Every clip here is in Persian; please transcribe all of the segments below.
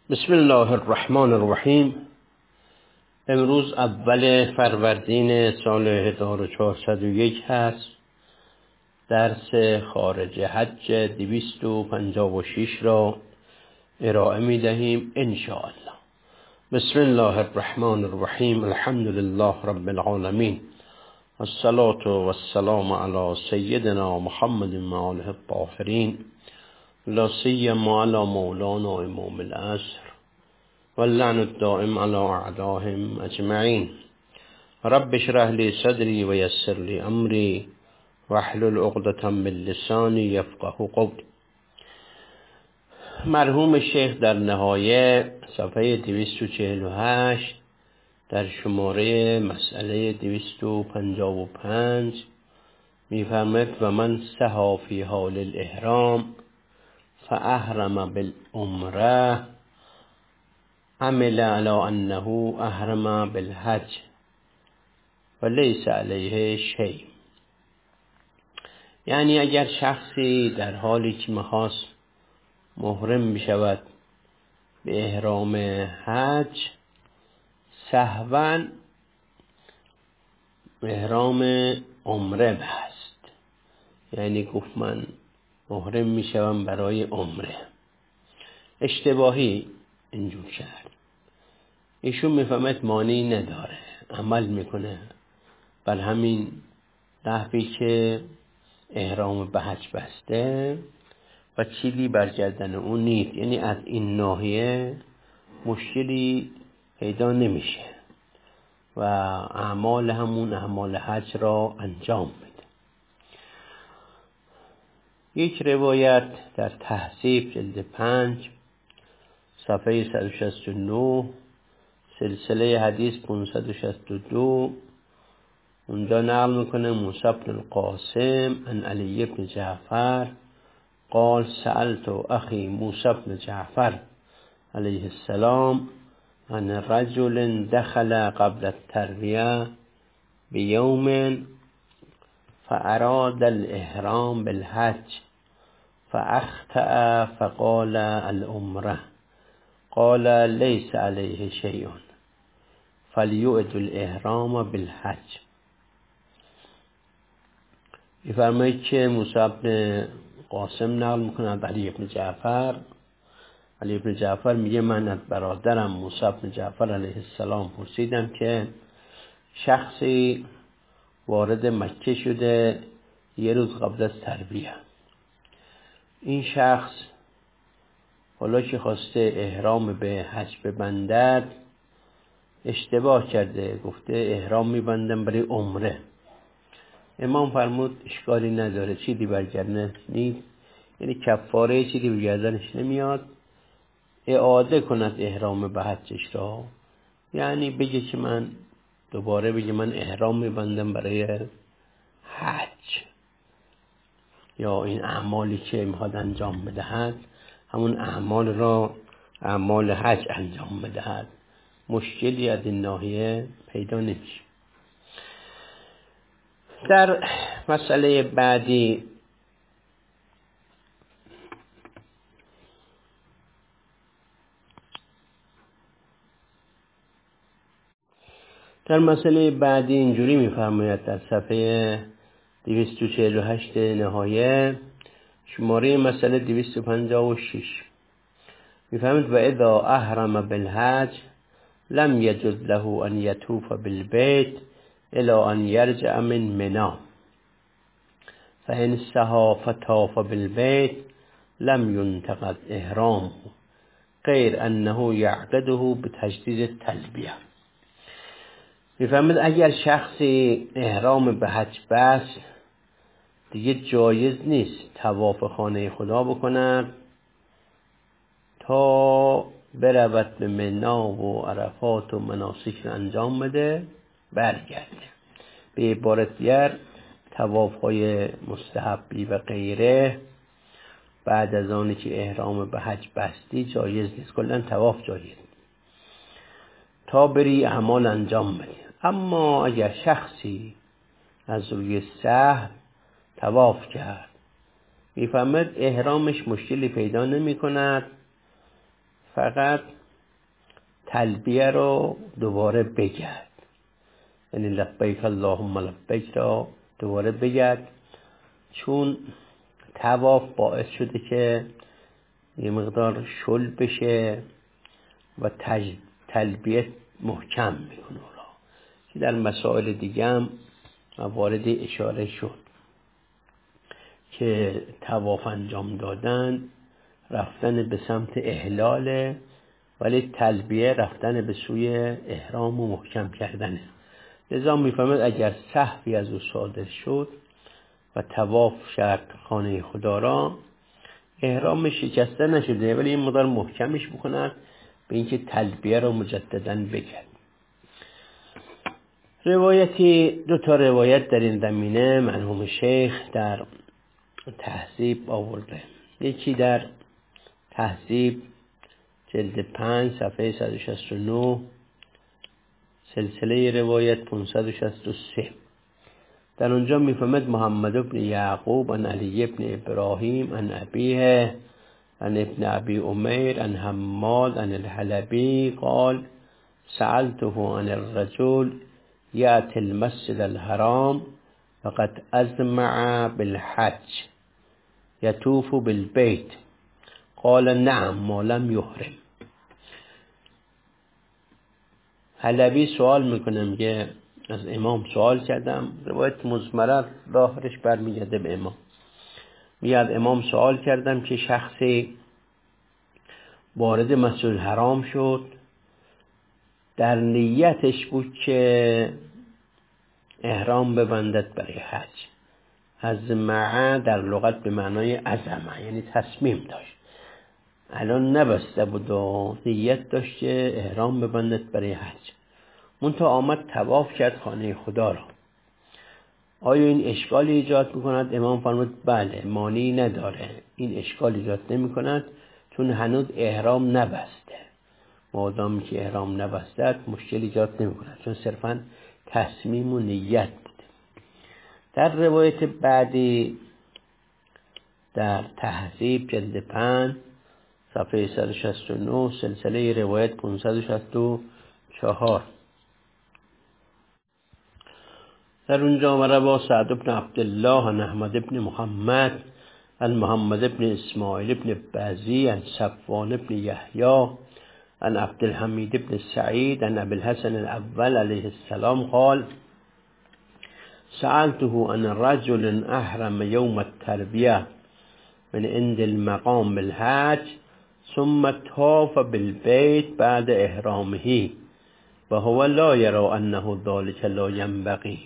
بسم الله الرحمن الرحیم. امروز اول فروردین سال 1401 هست. درس خارج حج 256 را ارائه می دهیم انشاءالله. بسم الله الرحمن الرحیم. الحمد لله رب العالمین، الصلاة والسلام علی سیدنا محمد و آله الطاهرین، لا سیما علی مولانا امام العصر واللعن الدائم على اعدائهم اجمعین. رب اشرح لی صدری و یسر لی امری واحلل عقدة من لسانی یفقهوا قولی. مرحوم شیخ در نهایه صفحه 248 در شماره مسئله 255 میفرماید و من سها فی حال الاحرام فاحرم بالعمره عمل على انه احرم بالحج ولیس علیه شیء. یعنی اگر شخصی در حالی که میخواست محرم بشود به احرام حج سهوا احرام عمره بست، یعنی گفت من محرم میشوم برای عمره، اشتباهی اینجور کرد. ایشون میفهمد مانعی نداره، عمل میکنه بر همین نحوی که احرام به حج بسته و چیزی بر گردن اون نیست، یعنی از این ناحیه مشکلی پیدا نمیشه و اعمال همون اعمال حج را انجام میده. یک روایت در تهذیب جلد 5 صفحه 169 سلسله حدیث 562 اونجا نقل میکنه موسی بن القاسم عن علی بن جعفر قال سألت اخی موسی بن جعفر علیه السلام عن رجل دخل قبل الترویه بیوم فاراد الاحرام بالحج فاخطأ فقال العمره قال لیس علیه شیء فلیعد الاحرام بالحج. می‌فرماید که موسی بن قاسم نقل میکنه از علی بن جعفر. علی بن جعفر میگه من از برادرم موسی بن جعفر علیه السلام پرسیدم که شخصی وارد مکه شده یه روز قبل از ترویه. این شخص حالا که خواسته احرام به حج ببندد اشتباه کرده، گفته احرام میبندم برای عمره. امام فرمود اشکالی نداره، چیزی بر گردنش نیست، یعنی کفاره چیزی بر گردنش نمیاد، اعاده کند احرام به حجش را، یعنی بگه که من دوباره بگه من احرام میبندم برای حج، یا این اعمالی که میخواد انجام بدهد همون اعمال را اعمال حج انجام بدهد، مشکلی از این ناحیه پیدا نمیشه. در مسئله بعدی اینجوری میفرماید در صفحه 248 نهایه شماره مسئله 256 میفرماید و اذا احرم بالحج لم یجوز له ان یطوف بالبیت الی ان یرجع من منی فان سها فطاف بالبیت لم ينتقد احرامه غیر انه یعقده بتجدید التلبیه. میفهمید اگر شخصی احرام به حج بست دیگه جایز نیست طواف خانه خدا بکند تا برود به منا و عرفات و مناسک انجام بده برگرده. به عبارت دیگر طواف های مستحبی و غیره بعد از آنی که احرام به حج بستی جایز نیست، کلا طواف جایز تا بری اعمال انجام بدی. اما اگر شخصی از روی سهو طواف کرد میفهمد احرامش مشکلی پیدا نمی کند، فقط تلبیه رو دوباره بگرد، یعنی لبیک اللهم لبیک را دوباره بگرد، چون طواف باعث شده که یه مقدار شل بشه و تلبیه محکم میکنه را، که در مسائل دیگه هم وارد اشاره شد که طواف انجام دادن رفتن به سمت احلاله، ولی تلبیه رفتن به سوی احرام و محکم کردنه. لذا میفهمد اگر سهوی از او صادر شد و طواف شرط خانه خدا را، احرام شکسته نشده ولی این مقدار محکمش بکنن به اینکه تلبیه را مجددا بگرد. دو تا روایت در این زمینه مرحوم شیخ در تهذیب آورده. یکی در تهذیب جلد 5 صفحه 169 سلسله روایت 563. در اونجا میفهمد محمد بن یعقوب عن علی بن ابراهیم عن ابیه عن ابن ابی امیر عن حماد عن الحلبی قال سألته عن الرجل یأتی المسجد الحرام وقد أزمع بالحج يطوف بالبيت قال نعم ما لم يحرم. حلبی سوال میکنم که از امام سوال کردم، روایت مزمره ظاهرش برمیگرده به امام، میاد امام سوال کردم که شخصی وارد مسجد الحرام شد، در نیتش بود که احرام ببندد برای حج. ازمعه در لغت به معنای عزمه، یعنی تصمیم داشت، الان نبسته بود و نیت داشت که احرام ببندد برای حج، منتها آمد طواف کرد خانه خدا را. آیا این اشکال ایجاد میکند؟ امام فرمود بله، مانعی نداره، این اشکال ایجاد نمیکند، چون هنوز احرام نبسته. مادامی که احرام نبسته مشکل ایجاد نمیکند، چون صرفا تصمیم و نیت بود. در روایت بعدی در تهذیب جلد 5 صفحه 169 سلسله روایت 564 در اونجا مروا سعد بن عبدالله عن احمد بن محمد عن محمد بن اسماعیل بن بازی عن صفوان بن یحیی عن عبدالحمید بن سعید عن ابی الحسن الاول علیه السلام قال سألته عن رجل احرم یوم التربیه من عند المقام بالحج ثم طاف بالبيت بعد احرامه وهو لا يرى انه ذلك لا ينبغي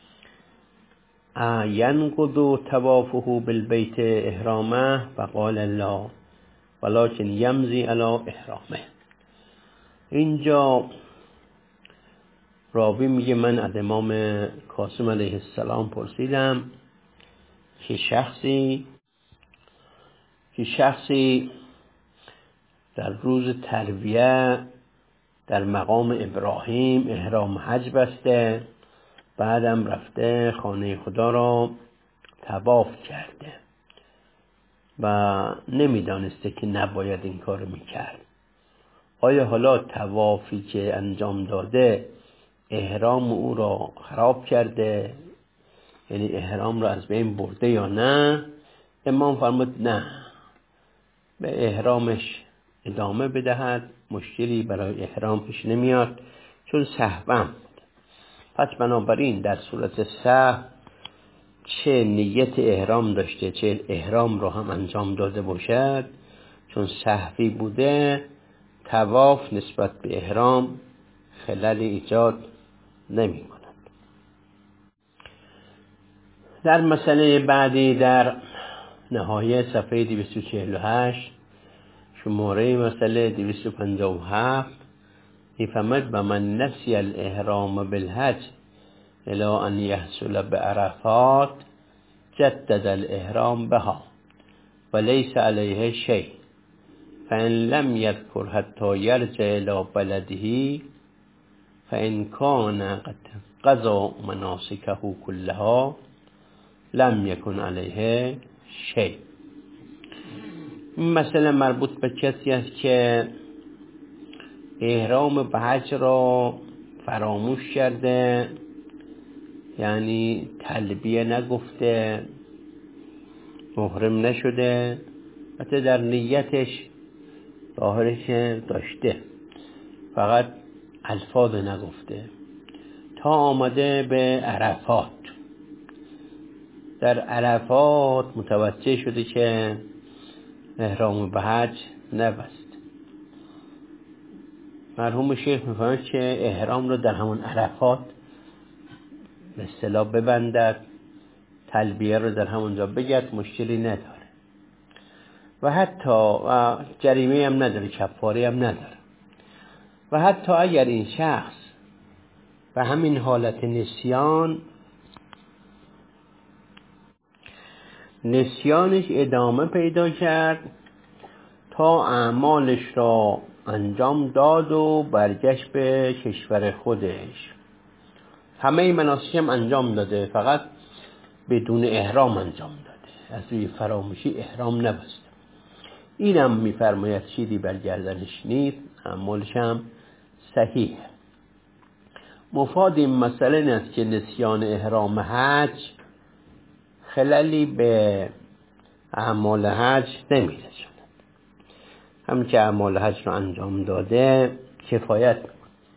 ينقض طوافه بالبيت احرامه فقال لا ولكن يمضي على احرامه. اینجا راوی میگه من از امام کاظم علیه السلام پرسیدم که شخصی در روز ترویه در مقام ابراهیم احرام حج بسته، بعدم رفته خانه خدا را طواف کرده و نمیدانسته که نباید این کارو میکرد. آیا حالا طوافی که انجام داده احرام او را خراب کرده، یعنی احرام را از بین برده یا نه؟ امام فرمود نه، به احرامش ادامه بدهد، مشکلی برای احرام پیش نمیاد، چون سهوا بود. پس بنابراین در صورت سهو چه نیت احرام داشته چه احرام را هم انجام داده باشد، چون سهوی بوده، طواف نسبت به احرام خللی ایجاد نمی کند. در مسئله بعدی در نهایه صفحه 248 شماره مسئله 257 میفهمد و من نسی الاحرام بالحج الى ان یحصل بعرفات جدد الاحرام بها وليس عليه شيء فإن لم يذكر حتى يرجع إلى بلده فإن كان قد قضى مناسكه كلها لم يكن عليه شيء. این مسئله مربوط به کسی است که احرام به حج را فراموش کرده، یعنی تلبیه نگفته، محرم نشده، حتی در نیتش ظاهرش داشته، فقط الفاظ نگفته تا آمده به عرفات. در عرفات متوجه شده که احرام به حج نبست. مرحوم شیخ می‌فرماید که احرام رو در همون عرفات به اصطلاح ببندد، تلبیه رو در همونجا بگد، مشکلی نداره و حتی جریمه هم نداره، کفاره هم نداره. و حتی اگر این شخص به همین حالت نسیانش ادامه پیدا کرد تا اعمالش را انجام داد و برگشت به کشور خودش، همه مناسک هم انجام داده، فقط بدون احرام انجام داده، از روی فراموشی احرام نبسته، اینم میفرماید چیزی بر گردنش نیست، اعمالش هم صحیح. مفاد این مسئله این است که نسیان احرام حج خللی به اعمال حج نمیرساند، هم که اعمال حج رو انجام داده کفایت میکنه.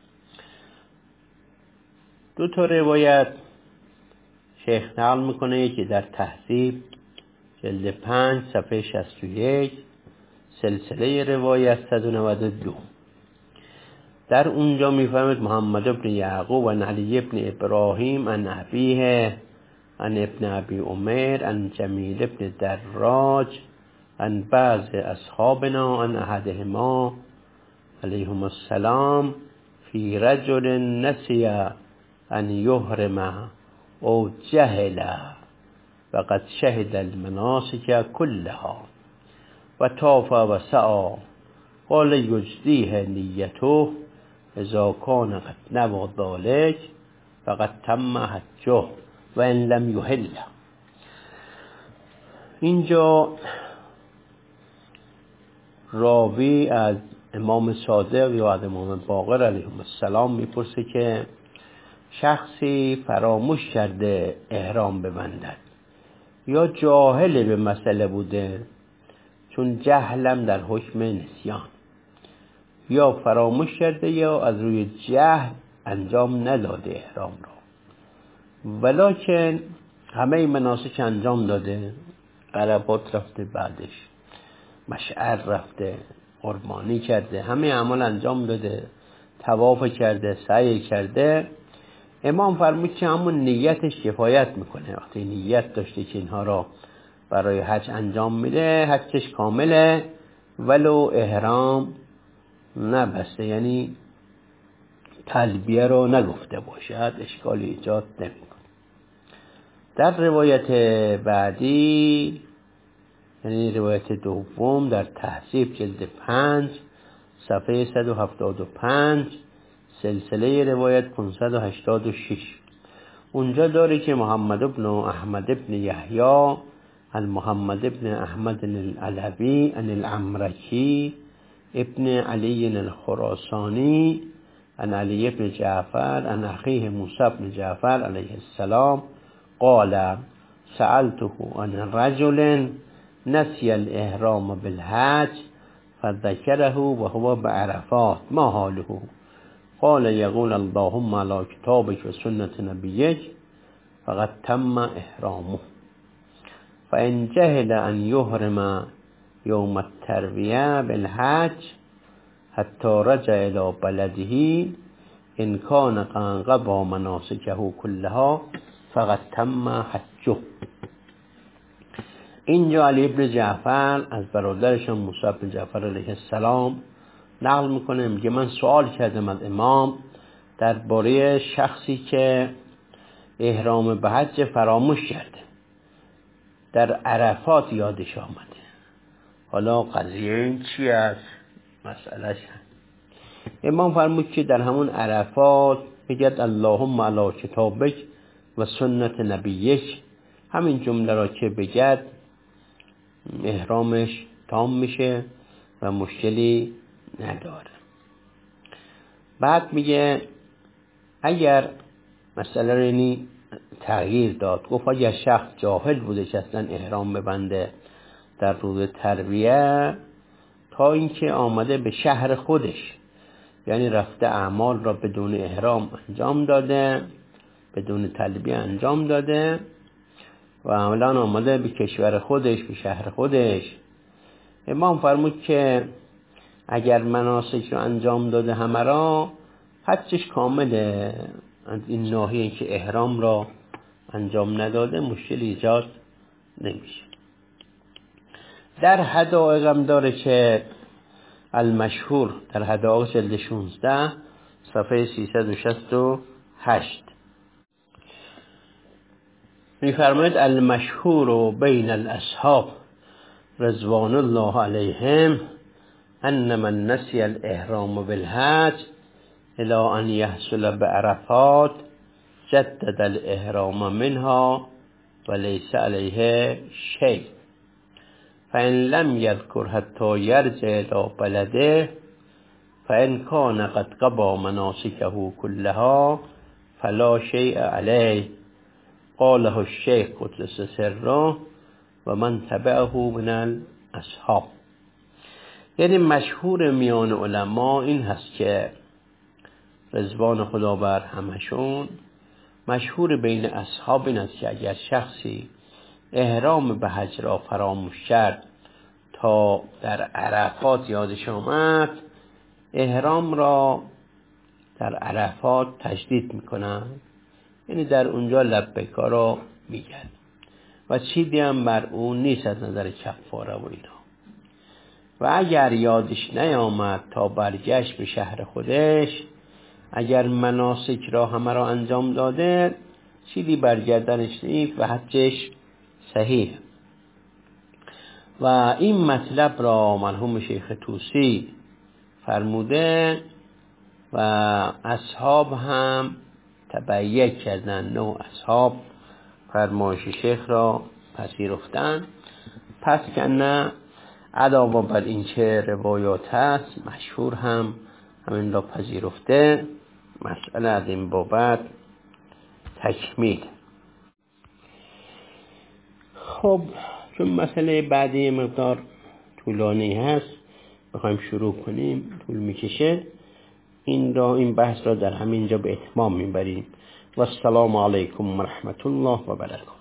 دو تا روایت شیخ نقل میکنه، یکی در تهذیب جلد 5 صفحه 61، سلسله روایت 192. در اونجا میفهمید محمد بن یعقوب عن علی بن ابراهیم عن ابیه عن ابن ابی عمر عن جمیل بن دراج عن بعض اصحابنا عن احدهما علیهم السلام فی رجل نسی ان یحرم او جهل وقد شهد المناسک كلها و طاف و سعی قال یجزیه نیته اذا کان قد نوى ذلك فقد تم حجه و ان لم یحل. اینجا راوی از امام صادق یا از امام باقر علیهم السلام میپرسه که شخصی فراموش کرده احرام ببندد یا جاهل به مسئله بوده، چون جهلم در حکم نسیان، یا فراموش کرده یا از روی جهل انجام نداده احرام را، ولکن همه مناسک انجام داده، عرفات رفته، بعدش مشعر رفته، قربانی کرده، همه اعمال انجام داده، طواف کرده، سعی کرده. امام فرمود که همون نیتش کفایت میکنه. وقتی نیت داشته که اینها را برای حج انجام میده، حجش کامله ولو احرام نبسته، یعنی تلبیه رو نگفته باشد، اشکالی ایجاد نمیکنه. در روایت بعدی، یعنی روایت دوم در تهذیب جلد 5 صفحه 175 سلسله روایت 586، اونجا داره که محمد بن احمد بن یحیی عن محمد بن احمد العلوی عن العمرکی ابن علی الخراسانی عن علی بن جعفر عن اخیه موسی بن جعفر علیه السلام قال سألته عن رجل نسی الاحرام بالحج فذكره وهو بعرفات ما حاله قال يقول اللهم على كتابك وسنة نبيك فقد تم احرامه فإن جهل أن يحرم يوم التروية بالحج حتى رجع إلى بلده إن كان قضى مناسكه كلها فقد تم حجه. اینجا علی ابن جعفر از برادرشان موسی بن جعفر علیه السلام نقل میکنه، میگه من سوال کردم از امام درباره شخصی که احرام به حج فراموش کرده، در عرفات یادش آمده. حالا قضیه این چی است؟ مسئلهش امام فرمود که در همون عرفات میگه اللهم علی کتابک و سنت نبیک، همین جمله را که بگد احرامش تام میشه و مشکلی نداره. بعد میگه اگر مسئله رو یعنی تغییر داد، گفت اگر شخص جاهل بوده که اصلا احرام ببنده در روز ترویه تا اینکه آمده به شهر خودش، یعنی رفته اعمال را بدون احرام انجام داده، بدون تلبیه انجام داده و عملا آمده به کشور خودش، به شهر خودش. امام فرمود که اگر مناسک رو انجام داده همه را، حجش کامله. از این ناحیه که احرام را انجام نداده مشکل ایجاد نمیشه. در حدائق هم داره که المشهور در حدائق جلد 16 صفحه 368 می‌فرماید المشهور بین الاصحاب رضوان الله علیهم ان من نسی الاحرام بالحج الى ان يحصل بعرفات جدد الاحرام منها وليس عليه شيء فإن لم يذكر حتى يرجع إلى بلده فإن كان قد قضى مناسكه كلها فلا شيء عليه قاله الشيخ قدس سره و من تبعه من الاصحاب. یعنی مشهور میان علما این هست که رضوان خدا بر همشون، مشهور بین اصحاب این است که اگر شخصی احرام به حج را فراموش کرد تا در عرفات یادش آمد، احرام را در عرفات تجدید میکنن، یعنی در اونجا لبیک را میگن و چیزی هم بر اون نیست از نظر کفاره و اینا. و اگر یادش نیامد تا برگشت به شهر خودش، اگر مناسک را همه را انجام داده، چیزی برگردنش نیست و حجش صحیح. و این مطلب را مرحوم شیخ طوسی فرموده و اصحاب هم تبعیت کردن، نوع اصحاب فرمایش شیخ را پذیرفتن. پس که نه علاوه بر این که روایات هست، مشهور هم همین را پذیرفته. مسئله از این بابت تکمیل. خب چون مسئله بعدی مقدار طولانی هست، بخوایم شروع کنیم طول میکشه. این بحث را در همینجا به اتمام میبریم. و السلام علیکم و رحمت الله و برکاته.